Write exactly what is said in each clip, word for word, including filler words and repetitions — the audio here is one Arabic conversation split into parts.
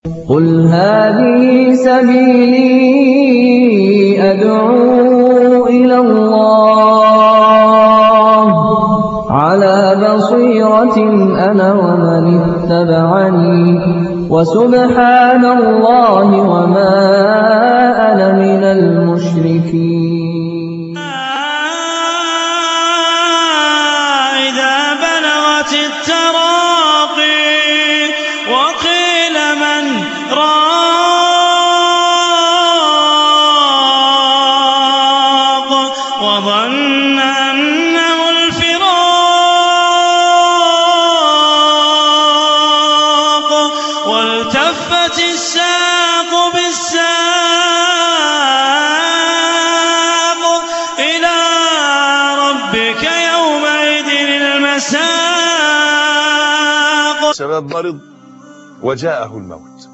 قل هذه سبيلي أدعو إلى الله على بصيرة أنا ومن اتبعني وسبحان الله وما أنا من المشركين. إذا بلغت التراقي وقيل من راق وظن أنه الفراق والتفت الساق بالساق إلى ربك يومئذ المساق. شباب مرض وجاءه الموت،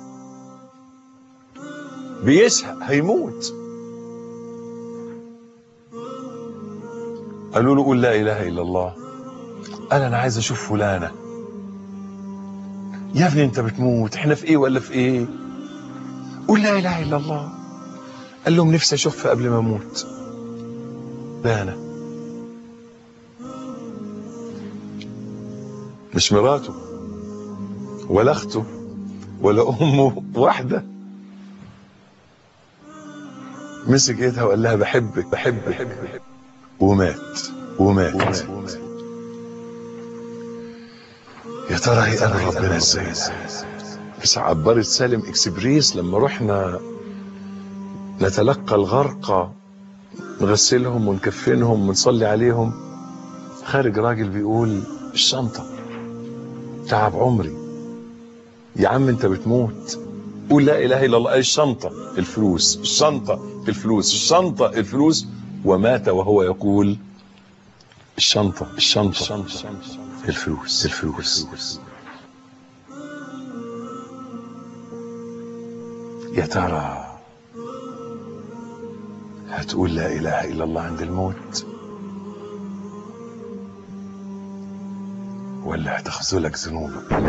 بيشهق هيموت، قالوا له قول لا اله الا الله. قال انا عايز اشوف فلانه. يا ابني انت بتموت، احنا في ايه ولا في ايه؟ قول لا اله الا الله. قال لهم نفسي اشوفها قبل ما اموت. فلانه مش مراته ولا اخته ولا امه، واحده. مسك ايدها وقال لها بحبك بحبك بحبك ومات ومات, ومات. ومات. يا ترى هيقابل ربنا ازاي؟ بس عبرت سالم اكسبريس لما رحنا نتلقى الغرقى نغسلهم ونكفنهم ونصلي عليهم، خارج راجل بيقول الشنطه تعب عمري. يا عم انت بتموت، قول لا اله الا الله. الشنطه الفلوس، الشنطه الفلوس، الشنطه الفلوس. ومات وهو يقول الشنطه الشنطه الفلوس الفلوس. يا ترى هتقول لا اله الا الله عند الموت ولا هتخذلك ذنوبك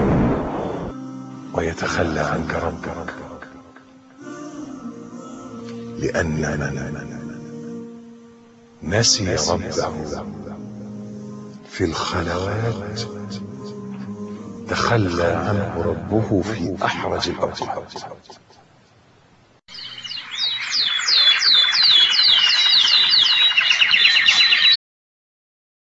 ويتخلى عنك ربك؟ لأن من نسي ربه في الخلوات تخلى عنه ربه في أحرج الأوقات.